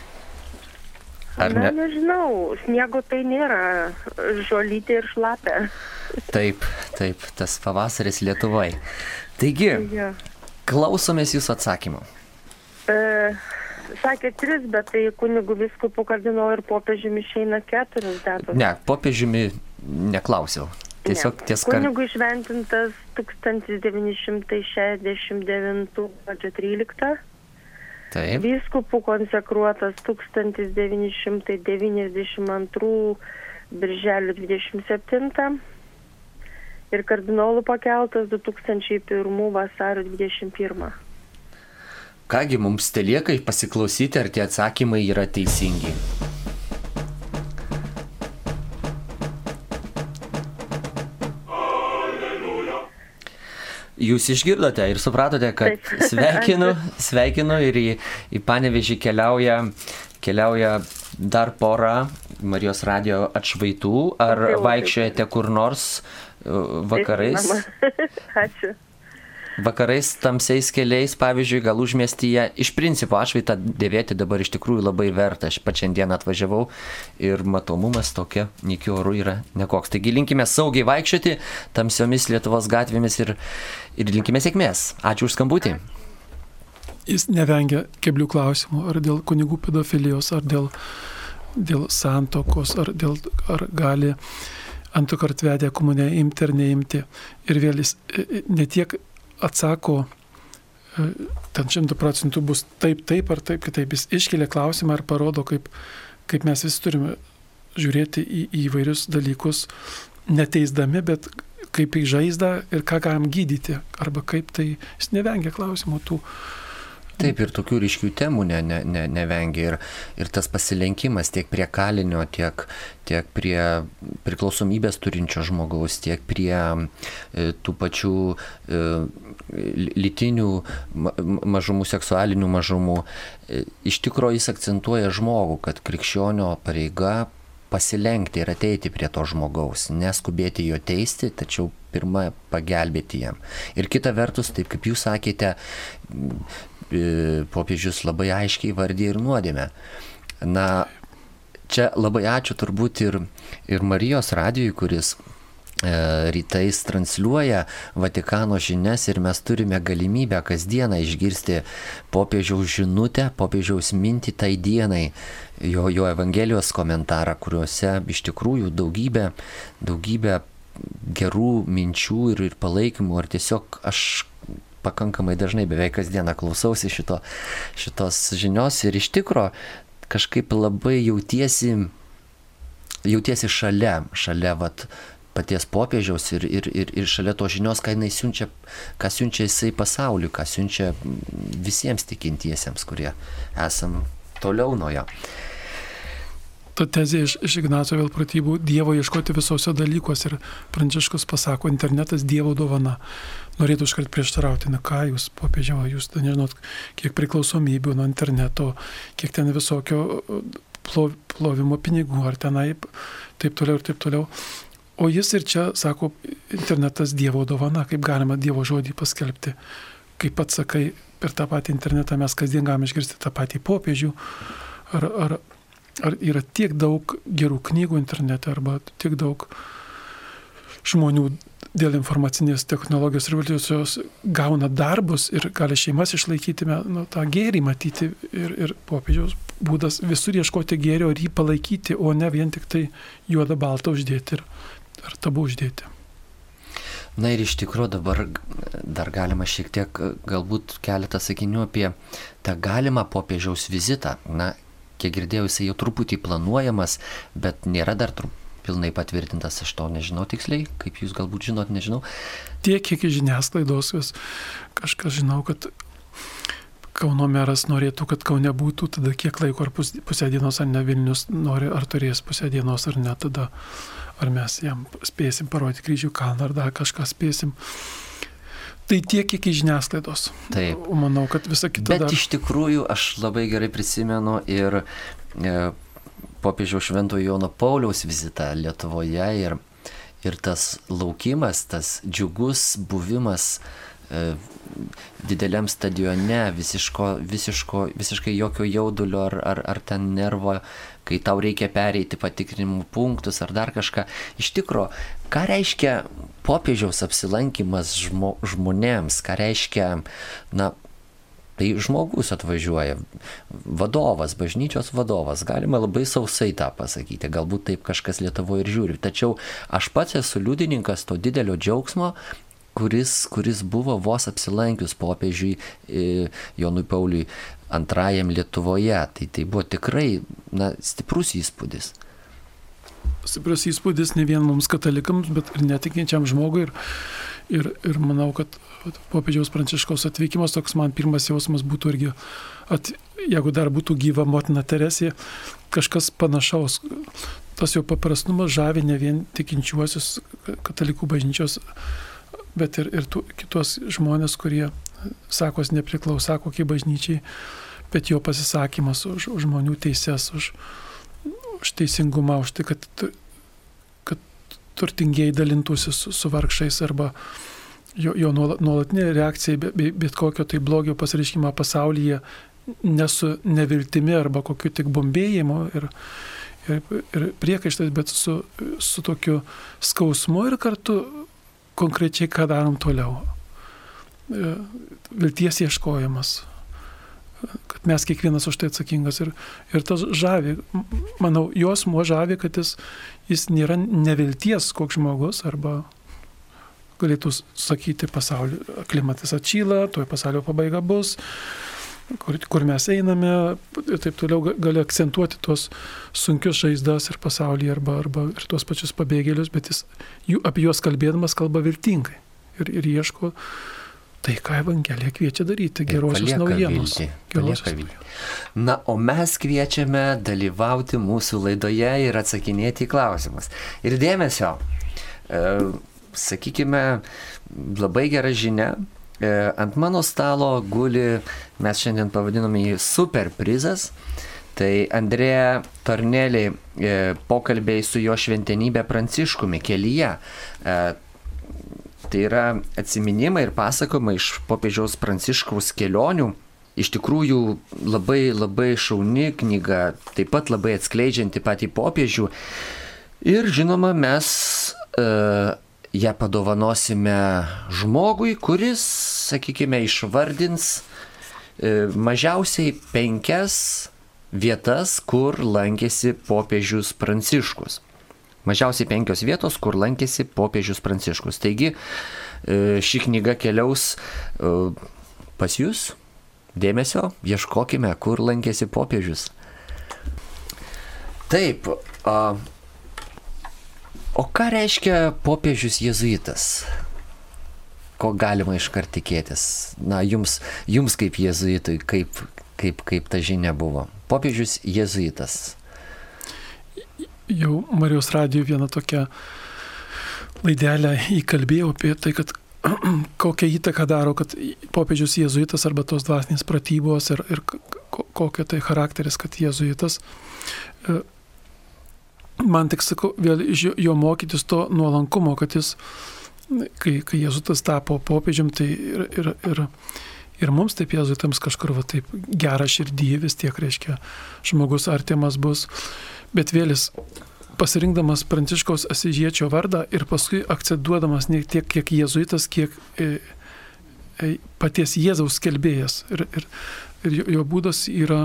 [SPEAKER 3] Na, nežinau, sniego tai nėra, žolytė ir šlapia.
[SPEAKER 1] Taip, tas pavasaris Lietuvoje. Taigi, klausomės jūsų atsakymų.
[SPEAKER 3] Sakė 3, bet tai kunigų vyskupų kardinolų ir popiežiumi išeina 4 datos.
[SPEAKER 1] Ne, popiežiumi neklausiau. Tiesiog
[SPEAKER 3] kunigų išventintas 1969 gruodžio 13.
[SPEAKER 1] Taip.
[SPEAKER 3] Vyskupų konsekruotas 1992 birželio 27 ir kardinolų pakeltas 2001 vasario 21.
[SPEAKER 1] Kągi, mums telieka pasiklausyti, ar tie atsakymai yra teisingi. Jūs išgirdote ir supratote, kad sveikinu ir į Panevėžį keliauja dar pora Marijos radijo atšvaitų. Ar vaikščiojate kur nors vakarais?
[SPEAKER 3] Ačiū.
[SPEAKER 1] Vakarais tamsiais keliais, pavyzdžiui, gal užmiestyje. Iš principo atšvaitą dėvėti dabar iš tikrųjų labai verta. Aš pat šiandien atvažiavau ir matomumas tokia nykiu oru yra nekoks. Taigi linkime saugiai vaikščioti tamsiomis Lietuvos gatvėmis ir linkime sėkmės. Ačiū už skambutį.
[SPEAKER 2] Jis nevengia keblių klausimų, ar dėl kunigų pedofilijos, ar dėl santokos, ar gali antrąkart vedę komuniją imti ar neimti. Ir vėl jis ne tiek atsako, ten 100% bus taip ar taip kitaip. Jis iškelia klausimą ir parodo, kaip mes vis turime žiūrėti į įvairius dalykus, neteisdami, bet kaip į žaizdą ir ką galim gydyti. Arba kaip tai, jis nevengia klausimų tų.
[SPEAKER 1] Taip, ir tokių ryškių temų nevengia. Ir tas pasilenkimas tiek prie kalinio, tiek prie priklausomybės turinčio žmogaus, tiek prie tų pačių lytinių mažumų, seksualinių mažumų. Iš tikrųjų jis akcentuoja žmogų, kad krikščionio pareiga pasilenkti ir ateiti prie to žmogaus, neskubėti jo teisti, tačiau pirmą pagelbėti jam. Ir kita vertus, taip kaip jūs sakėte, popiežius labai aiškiai vardė ir nuodėmę. Na, čia labai ačiū turbūt ir Marijos radijui, kuris rytais transliuoja Vatikano žinias ir mes turime galimybę kasdieną išgirsti popiežiaus žinutę, popiežiaus mintį tai dienai, jo Evangelijos komentarą, kuriuose iš tikrųjų daugybė gerų minčių ir palaikymų, ir tiesiog aš pakankamai dažnai beveik kasdieną klausausi šitos žinios ir iš tikro kažkaip labai jautiesi šalia vat paties popiežiaus ir šalia to žinios, ką siunčia jisai pasauliu, ką siunčia visiems tikintiesiems, kurie esam toliau nuo jo.
[SPEAKER 2] Ta tezė iš Ignaco vėl pratybų, Dievo ieškoti visose dalykuose, ir Pranciškus pasako, internetas Dievo dovana. Norėtų iškart prieštarauti, ką jūs, popiežiau, jūs nežinot, kiek priklausomybių nuo interneto, kiek ten visokio plovimo pinigų, ar tenai taip toliau ir taip toliau. O jis ir čia sako, internetas Dievo dovana, kaip galima Dievo žodį paskelbti. Kaip pats sakai, per tą patį internetą mes kasdien galime išgirsti tą patį popiežių. Ar yra tiek daug gerų knygų internete, arba tiek daug žmonių dėl informacinės technologijos revoliucijos gauna darbus ir gali šeimas išlaikyti, tą gėrį matyti, ir popiežiaus būdas visur ieškoti gėrio ir jį palaikyti, o ne vien tik tai juodą baltą uždėti ar tabu uždėti.
[SPEAKER 1] Na ir iš tikrųjų dabar dar galima šiek tiek galbūt keletą sakinių apie tą galimą popiežiaus vizitą. Na, kiek girdėjau, jisai jau truputį planuojamas, bet nėra dar pilnai patvirtintas, aš to nežinau tiksliai, kaip jūs galbūt žinot, nežinau.
[SPEAKER 2] Tiek, kiek iš žiniasklaidos vis kažkas žinau, kad Kauno meras norėtų, kad Kaune būtų, tada kiek laiko, ar pusę dienos, ar ne, Vilnius nori, ar turės pusę dienos, ar ne, tada ar mes jam spėsim parodyti Kryžių kalną, ar dar kažką spėsim. Tai tiek, kiek iš žiniasklaidos.
[SPEAKER 1] Taip.
[SPEAKER 2] Manau, kad visa kita
[SPEAKER 1] Bet iš tikrųjų aš labai gerai prisimenu ir popiežiaus Šventojo Jono Pauliaus vizitą Lietuvoje ir tas laukimas, tas džiugus buvimas dideliam stadione, visiškai jokio jaudulio ar ten nervo, kai tau reikia pereiti patikrinimų punktus ar dar kažką. Iš tikro, ką reiškia popiežiaus apsilankimas žmonėms, ką reiškia, tai žmogus atvažiuoja, vadovas, bažnyčios vadovas, galima labai sausai tą pasakyti, galbūt taip kažkas Lietuvoje ir žiūri, tačiau aš pats esu liudininkas to didelio džiaugsmo, kuris buvo vos apsilankius popiežiui Jonui Pauliui II Lietuvoje. Tai buvo tikrai stiprus įspūdis.
[SPEAKER 2] Stiprus įspūdis ne vien mums katalikams, bet ir netikinčiam žmogui. Ir manau, kad popiežiaus Pranciškaus atvykimas, toks man pirmas jausmas būtų irgi, jeigu dar būtų gyva motina Teresė, kažkas panašaus. Tas jo paprastumas žavi ne vien tikinčiuosius katalikų bažnyčios, bet ir kitos žmonės, kurie sakos nepriklauso kokiai bažnyčiai, bet jo pasisakymas už žmonių teises, už teisingumą, už tai, kad turtingieji dalintųsi su vargšais, arba jo nuolatinė reakcija bet kokio tai blogio pasireiškimo pasaulyje, ne su neviltimi arba kokiu tik bombėjimu ir priekaištais, bet su tokiu skausmu ir kartu konkrečiai, ką darom toliau. Vilties ieškojimas, kad mes kiekvienas už tai atsakingas. Ir tas žavi, manau, jos žavi, kad jis nėra nevilties koks žmogus, arba galėtų sakyti pasaulio, klimatas atšyla, tuoj pasaulio pabaiga bus, kur mes einame, ir taip toliau gali akcentuoti tuos sunkius žaizdas ir pasaulyje, arba ir tuos pačius pabėgėlius, bet jis apie juos kalbėdamas kalba viltingai ir ieško tai, ką Evangelija kviečia daryti, gerosios naujienos.
[SPEAKER 1] Na, o mes kviečiame dalyvauti mūsų laidoje ir atsakinėti į klausimus. Ir dėmesio, sakykime, labai gera žinia. Ant mano stalo guli, mes šiandien pavadinome jį super prizas, tai Andrea Tornelli pokalbiai su jo šventenybė Pranciškumi kelyje. Tai yra atsiminimai ir pasakojimai iš popiežiaus Pranciškaus kelionių. Iš tikrųjų labai labai šauni knyga, taip pat labai atskleidžianti patį popiežių. Ir žinoma, mes ją padovanosime žmogui, kuris, sakykime, išvardins mažiausiai 5 vietas, kur lankėsi popiežius Pranciškus. Mažiausiai 5 vietos, kur lankėsi popiežius Pranciškus. Taigi ši knyga keliaus pas jūs. Dėmesio, ieškokime, kur lankėsi popiežius. Taip, o ką reiškia popiežius jėzuitas? Ko galima iškart tikėtis? Na, jums kaip jėzuitui, kaip ta žinia buvo? Popiežius jėzuitas.
[SPEAKER 2] Jau Marijos radijo vieną tokią laidelę įkalbėjau apie tai, kad kokią įtaką daro, kad popiežius jėzuitas arba tos dvasinės pratybos ir kokia tai charakteris, kad jėzuitas. Man tik sakau, vėl iš jo mokytis to nuolankumo, kad jis, kai jėzuitas tapo popiežium, tai ir mums taip jėzuitams kažkur va taip gera širdį, vis tiek reiškia žmogus artimas bus. Bet vėl jis pasirinkdamas Pranciškaus Asyžiečio vardą ir paskui akcentuodamas ne tiek kiek jėzuitas, kiek paties Jėzaus skelbėjas. Ir jo būdas yra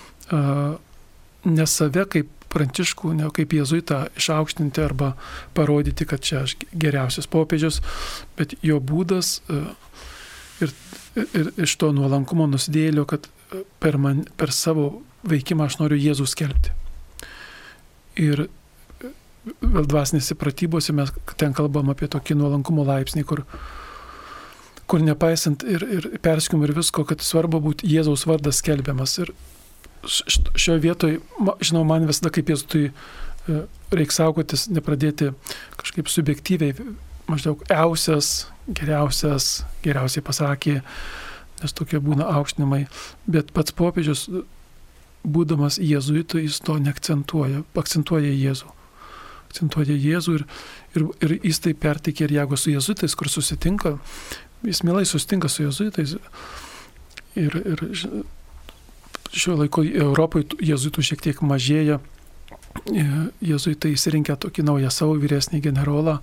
[SPEAKER 2] ne save kaip Pranciškų, ne kaip jėzuitą išaukštinti arba parodyti, kad čia aš geriausias popiežius, bet jo būdas ir iš to nuolankumo nusidėlio, kad per savo veikimą aš noriu Jėzų skelbti. Ir vėl dvasinėse pratybose mes ten kalbam apie tokį nuolankumo laipsnį, kur nepaisant ir perskimų ir visko, kad svarbu būti Jėzaus vardas skelbiamas. Ir šioje vietoje, žinau, man visada kaip jėzutui reikia saugotis, nepradėti kažkaip subjektyviai, maždaug geriausiai pasakė, nes tokie būna aukštinimai, bet pats popiežius, būdamas jėzuitu, jis to neakcentuoja, akcentuoja Jėzų. Akcentuoja Jėzų ir jis tai perteikė ir jeigu su jėzuitais, kur susitinka, jis mielai susitinka su jėzuitais. Ir šiuo laiku Europoje jėzuitų šiek tiek mažėja. Jėzuitai įsirinkę tokį naują savo vyresnį generolą.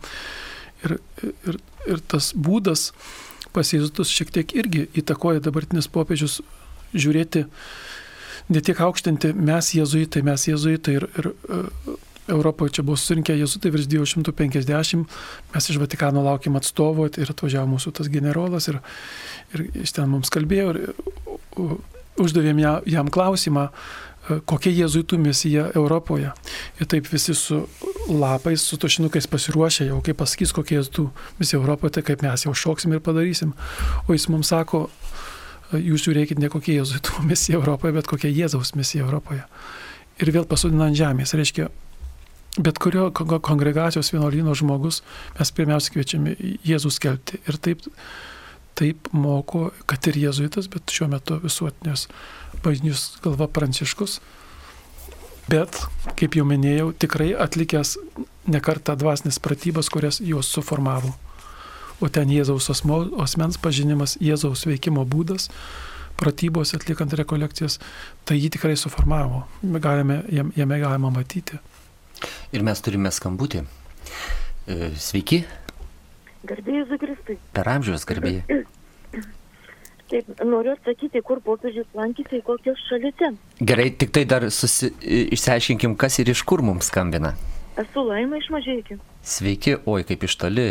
[SPEAKER 2] Ir tas būdas pas jėzuitus šiek tiek irgi įtakoja dabartinis popiežius žiūrėti, ne tiek aukštinti mes jėzuitai ir Europoje čia buvo surinkę jėzuitai virš 250, mes iš Vatikano laukėm atstovo ir atvažiavo mūsų tas generolas ir iš ten mums kalbėjo ir uždavėm jam klausimą, kokia jėzuitų misija Europoje. Ir taip visi su lapais, su tušinukais pasiruošę, jau kaip pasakys, kokia jėzuitų misija Europoje, tai kaip mes jau šoksim ir padarysim. O jis mums sako, jūs žiūrėkit ne kokia jėzuitų misija Europoje, bet kokia Jėzaus misija Europoje. Ir vėl pasodina ant žemės. Reiškia, bet kurio kongregacijos vienuolyno žmogus mes pirmiausia kviečiame Jėzų skelbti. Ir taip moko, kad ir jėzuitas, bet šiuo metu visuotinės bažnyčios galva Pranciškus. Bet, kaip jau minėjau, tikrai atlikęs nekartą dvasinės pratybas, kurias jos suformavo. O ten Jėzaus asmens pažinimas, Jėzaus veikimo būdas, pratybos atliekant rekolekcijas, tai jį tikrai suformavo. Jame galima matyti.
[SPEAKER 1] Ir mes turime skambutį. Sveiki.
[SPEAKER 3] Garbė Jėzui Kristui.
[SPEAKER 1] Per amžius garbė.
[SPEAKER 3] Taip, noriu atsakyti, kur popiežius lankėsi, kokios šalyse.
[SPEAKER 1] Gerai, tik tai dar išsiaiškinkim, kas ir iš kur mums skambina.
[SPEAKER 3] Esu Laima iš Mažeikių.
[SPEAKER 1] Sveiki, oi, kaip iš toli.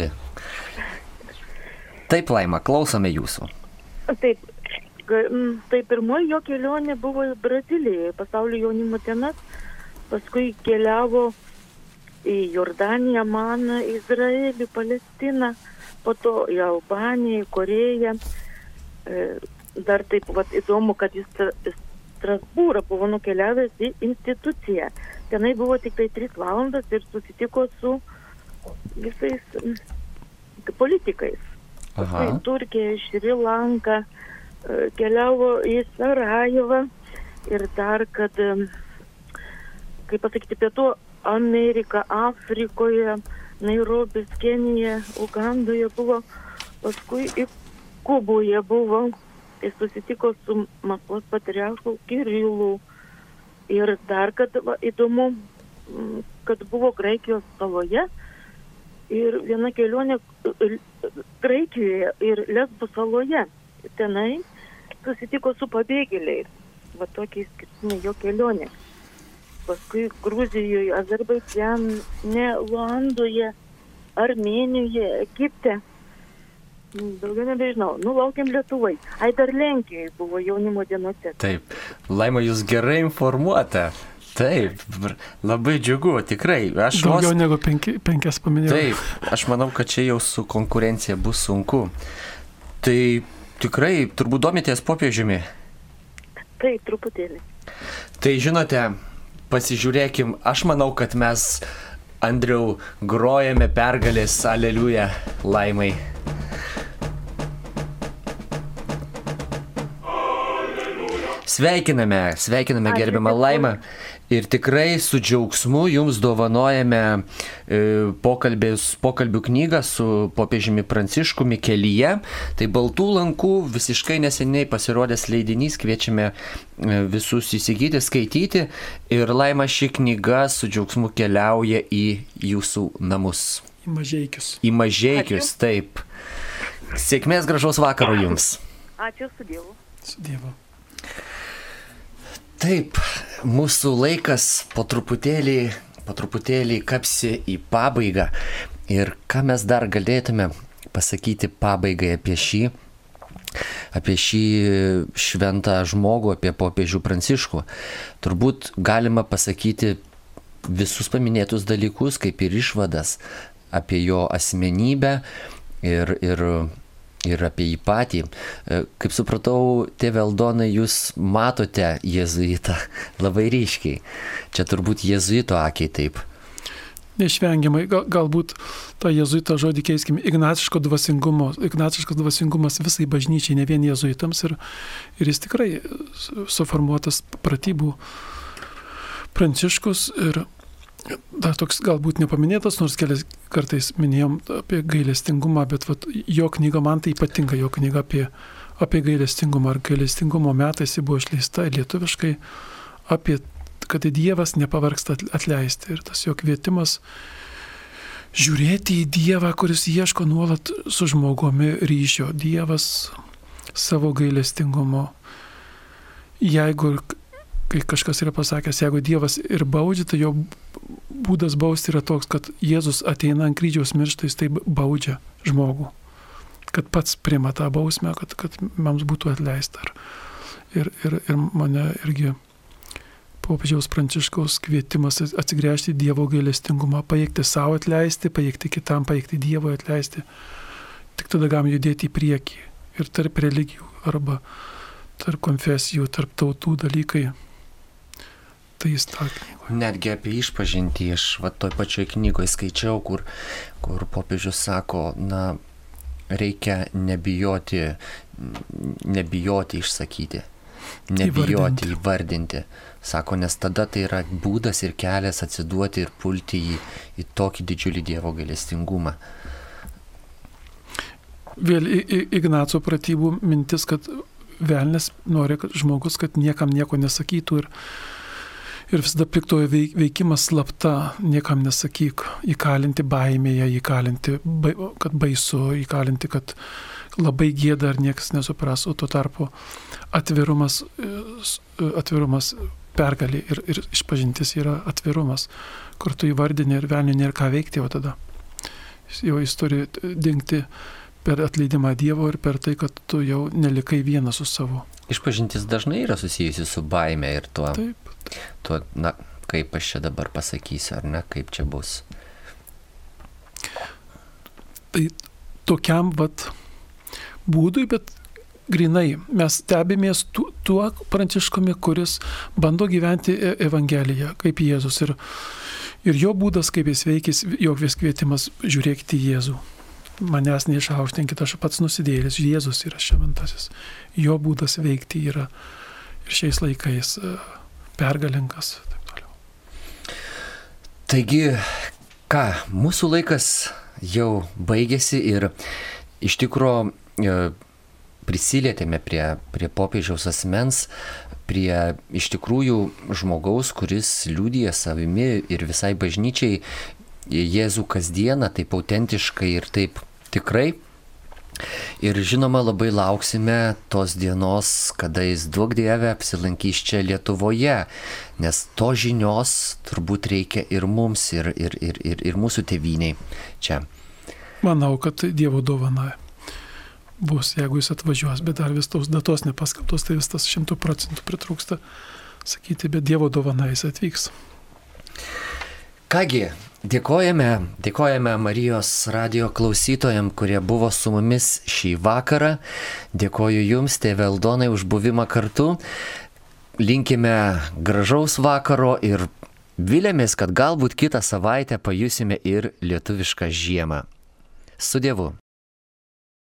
[SPEAKER 1] Taip, Laima, klausome jūsų.
[SPEAKER 3] Taip, tai pirmoji jo kelionė buvo į Braziliją, pasaulio jaunimo dienas, paskui keliavo į Jordaniją, Maną, Izraelį, Palestiną, po to į Albaniją, į Koreją. Dar taip įdomu, kad jis Strasbūrą buvo nukeliavęs į instituciją. Tenai buvo tik tai 3 valandas ir susitiko su visais politikais. Paskui Turkija, Šri Lanka, keliavo į Sarajevą ir dar, kad, kaip pasakyti, Pietų Amerika, Afrikoje, Nairobis, Kenija, Ugandoje buvo, paskui į Kuboje buvo, jis susitiko su Maskvos patriarchu Kirilu ir dar, kad įdomu, kad buvo Graikijos saloje ir viena kelionė Graikijoje ir Lesbų saloje. Tenai susitiko su pabėgėliais. Va tokia išskirtinė jo kelionė. Paskui Gruzijoje, Azerbaidžane, Luandoje, Armėnijoje, Egipte. Daugiau nebežinau. Laukiam Lietuvai. Dar Lenkijoje buvo jaunimo dienose.
[SPEAKER 1] Taip. Laima, jūs gerai informuota. Taip. Labai džiugu, tikrai.
[SPEAKER 2] Daugiau negu 5 paminėjau.
[SPEAKER 1] Taip. Aš manau, kad čia jau su konkurencija bus sunku. Tai tikrai, turbūt domitės popiežiumi.
[SPEAKER 3] Taip, truputėlį.
[SPEAKER 1] Tai žinote, pasižiūrėkim, aš manau, kad mes, Andriau, grojame pergalės aleliuja Laimai. Sveikiname gerbiamą Laimą ir tikrai su džiaugsmu jums dovanojame pokalbių knygą su popiežiumi Pranciškumi Kelyje. Tai Baltų lankų visiškai neseniai pasirodęs leidinys, kviečiame visus įsigyti, skaityti ir Laima, ši knyga su džiaugsmu keliauja į jūsų namus.
[SPEAKER 2] Į Mažeikius.
[SPEAKER 1] Į Mažeikius, taip. Sėkmės, gražaus vakaro jums.
[SPEAKER 3] Ačiū, su Dievu.
[SPEAKER 2] Su Dievu.
[SPEAKER 1] Taip, mūsų laikas po truputėlį kapsi į pabaigą. Ir ką mes dar galėtume pasakyti pabaigai apie šį šventą žmogų, apie popiežių Pranciškų. Turbūt galima pasakyti visus paminėtus dalykus, kaip ir išvadas apie jo asmenybę ir apie jį patį. Kaip supratau, tėve Aldonai, jūs matote jėzuitą labai ryškiai. Čia turbūt jėzuito akiai taip.
[SPEAKER 2] Neišvengiamai, galbūt tą jėzuito žodį keiskime ignaciško dvasingumo. Ignaciškas dvasingumas visai bažnyčiai, ne vien jėzuitams. Ir jis tikrai suformuotas pratybų Pranciškus ir dar toks galbūt nepaminėtas, nors kelias kartais minėjom apie gailestingumą, bet jo knyga, man tai ypatinga, jo knyga apie gailestingumą. Ar gailestingumo metais ji buvo išleista lietuviškai, apie, kad Dievas nepavargsta atleisti. Ir tas jo kvietimas žiūrėti į Dievą, kuris ieško nuolat su žmogumi ryšio. Dievas savo gailestingumo. Jeigu, kai kažkas yra pasakęs, jeigu Dievas ir baudžia, tai jo būdas bausti yra toks, kad Jėzus ateina ant kryžiaus miršta, jis taip baudžia žmogų. Kad pats priima tą bausmę, kad mums būtų atleista. Ir mane irgi popiežiaus Pranciškaus kvietimas atsigręžti į Dievo gailestingumą, pajėgti savo atleisti, pajėgti kitam, pajėgti Dievui atleisti. Tik tada galim judėti į priekį. Ir tarp religijų arba tarp konfesijų, tarp tautų dalykai. Tai jis tą knygoje.
[SPEAKER 1] Netgi apie išpažintį aš toj pačioj knygoje skaičiau, kur popiežius sako, reikia nebijoti išsakyti, nebijoti įvardinti. Sako, nes tada tai yra būdas ir kelias atsiduoti ir pulti į tokį didžiulį Dievo gailestingumą.
[SPEAKER 2] Vėl Ignaco pratybų mintis, kad velnias nori, kad žmogus, kad niekam nieko nesakytų ir visada piktojo veikimas slapta, niekam nesakyk, įkalinti baimėje, įkalinti, kad baisu, įkalinti, kad labai gėda ar niekas nesupras, o tuo tarpu atvirumas pergalė ir išpažintis yra atvirumas, kur tu įvardini ir velniui nėra ką veikti, o tada jis turi dingti per atleidimą Dievo ir per tai, kad tu jau nelikai vienas su savo.
[SPEAKER 1] Išpažintis dažnai yra susijusi su baime ir tuo,
[SPEAKER 2] Taip.
[SPEAKER 1] Kaip aš čia dabar pasakysiu, ar ne, kaip čia bus.
[SPEAKER 2] Tai tokiam būdui, bet grinai mes stebimės tuo Pranciškumi, kuris bando gyventi Evangeliją, kaip Jėzus. Ir jo būdas, kaip jis veikis, jo kvietimas žiūrėkite į Jėzų. Manęs neišaukštinkite, aš pats nusidėjėlis, Jėzus yra šventasis. Jo būdas veikti yra ir šiais laikais pergalingas. Taip toliau.
[SPEAKER 1] Taigi, mūsų laikas jau baigėsi ir iš tikro prisilietėme prie popiežiaus asmens, prie iš tikrųjų žmogaus, kuris liudija savimi ir visai bažnyčiai Jėzų kasdieną, taip autentiškai ir taip tikrai. Ir žinoma, labai lauksime tos dienos, kada jis duok Dieve apsilankys čia Lietuvoje, nes to žinios turbūt reikia ir mums, ir mūsų tėvyniai čia.
[SPEAKER 2] Manau, kad Dievo dovana bus, jeigu jis atvažiuos, bet dar vis tos datos nepaskelbtos, tai vis tas 100% pritrūksta sakyti, bet Dievo dovana jis atvyks.
[SPEAKER 1] Kągi, dėkojame Marijos radijo klausytojams, kurie buvo su mumis šį vakarą. Dėkoju Jums, tėve Aldonai, už buvimą kartu. Linkime gražaus vakaro ir vilėmės, kad galbūt kitą savaitę pajusime ir lietuvišką žiemą. Su Dievu.